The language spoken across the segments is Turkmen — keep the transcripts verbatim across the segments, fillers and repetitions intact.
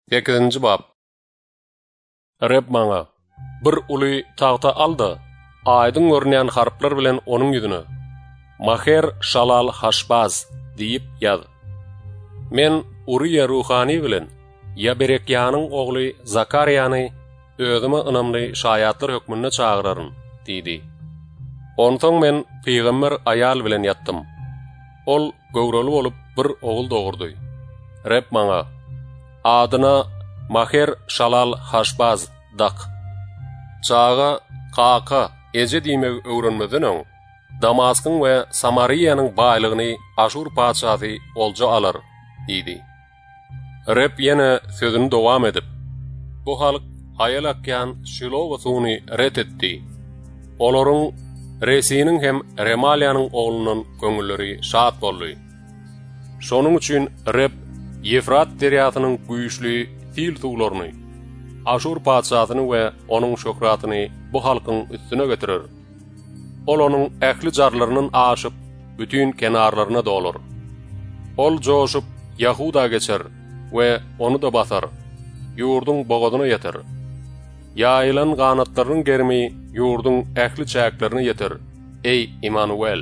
sekizinji bab. Reb maňa bir uly tagta aldy. Aýdyň görnän harplar bilen onuň ýüzüne Maher Shalal Hashbaz diýip ýaz. Men Uriya ruhani bilen Yaberekyanyň ogly Zakariýany özüme ynamly şaýatlar hökmünde çagyraryn diýdi. Ondan men peýgamber aýal bilen ýatdym. Ol göwreli bolup bir ogul dogurdy. Reb maňa adyna Maher Shalal Hashbaz dak. Çaga kaka ece diýmek öwrenmeden öň Damaskyň we Samariýanyň baýlygyny Aşur paçasy olja alar diýdi. Reb ýene sözüni dowam edip, bu halk aýalakyan Şilowa suwuny ret etdi. Olaryň Resiniň hem Remaliýanyň oğlunun köňülleri şat boldy. Şonuň üçin Reb Yefrat derýatynyň güýçli fil suwlaryny Aşur paçasyny we onuň şöhratyny bu halkyň üstüne götürer. Ol onuň ähli jarlarynyň aşyp bütün kenarlaryna dolar. Ol joşup Yahuda geçer we onu da basar. Ýurduň bogadyna ýeter. Ýaýylan ganatlaryň germi ýurduň ähli çäklerini ýeter. Ey Immanuel!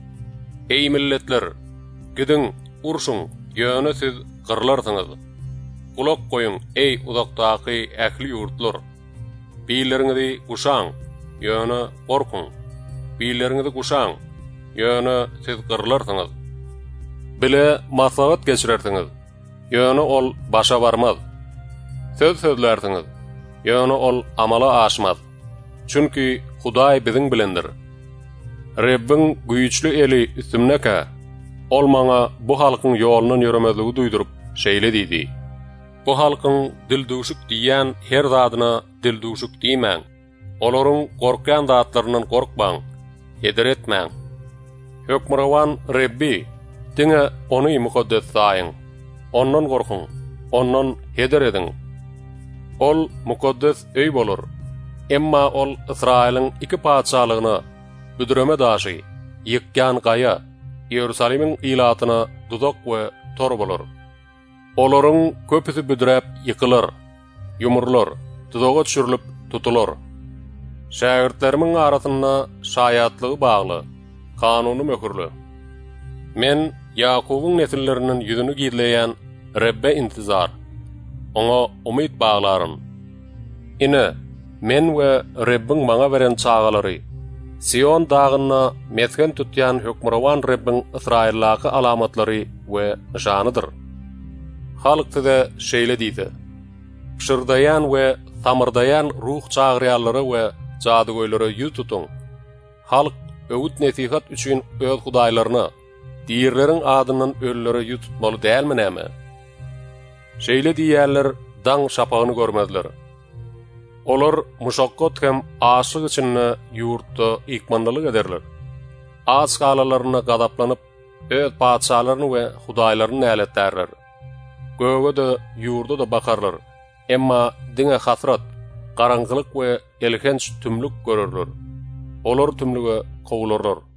Ey milletler! Gidin, urşuň, ýöne siz gyrlarsyňyz. Kulak koyun ey uzakdaky ähli ýurtlar. Biýleriňizi guşaň, ýöne gorkun. Biýleriňizi guşaň, ýöne siz gyrlarsyňyz. Bile maslahat geçirersiňiz, ýöne ol başa barmaz. Söz sözlersiňiz, ýöne ol amala aşmaz. Çünki Hudaý biziň bilendir. Rebbiň güýçli eli üstümneke, ol maňa bu halkyň ýolunyň ýöremezligi duýdurup şeýle diýdi. Bu halkyň dilduşuk diýen her zadyna dilduşuk diýmäň. Olaryň gorkan zatlaryndan gorkmaň, heder etmäň. Hökmrawan Rebbi, diňe ony mukaddes saýyň. Ondan gorkun, ondan heder edin. Ol mukaddes öý bolar. Emma ol Israýlyň iki paçalygyny büdüreme daşy, ýykkan gaýa, Ýerusalimiň ilatyna duzak we tor bolar. Olaryň köpüsi büdürep ýykylar, ýumurlar, tuzaga düşürilip tutular. Şägirdlerimin arasynda şaýatlygy bagly, kanuny möhürli. Men Yakubyň nesilleriniň ýüzüni gizleýän Rebbe intizar, oňa umyt baglaryn. Ine, men we Rebbiň maňa beren çagalary, Sion dagyna mesken tutýan hökmrawan Rebbiň Israýillaky alamatlary we nyşanydyr. Halk size şeýle diýdi. Pişirdayan we tamyrdayan ruh çagyrýarlary we jadygoýlary ýüz tutun. Halk öwüt nesihat üçin öz hudaýlaryny, diýerleriň adynyň ölleri ýüz tutmaly dälmi näme? Şeýle diýýärler daň şapagyny görmezler. Olar muşakkot hem aşyk içinde ýurtda ikmandalyk ederler. Az galalaryna gadaplanyp öz paçalaryny we hudaýlaryny näletdärler. Göge de ýurda da bakarlar. Emma diňe hasrat, garaňgylyk we elhenç tümlük görürler. Olar tümlüge kowularlar.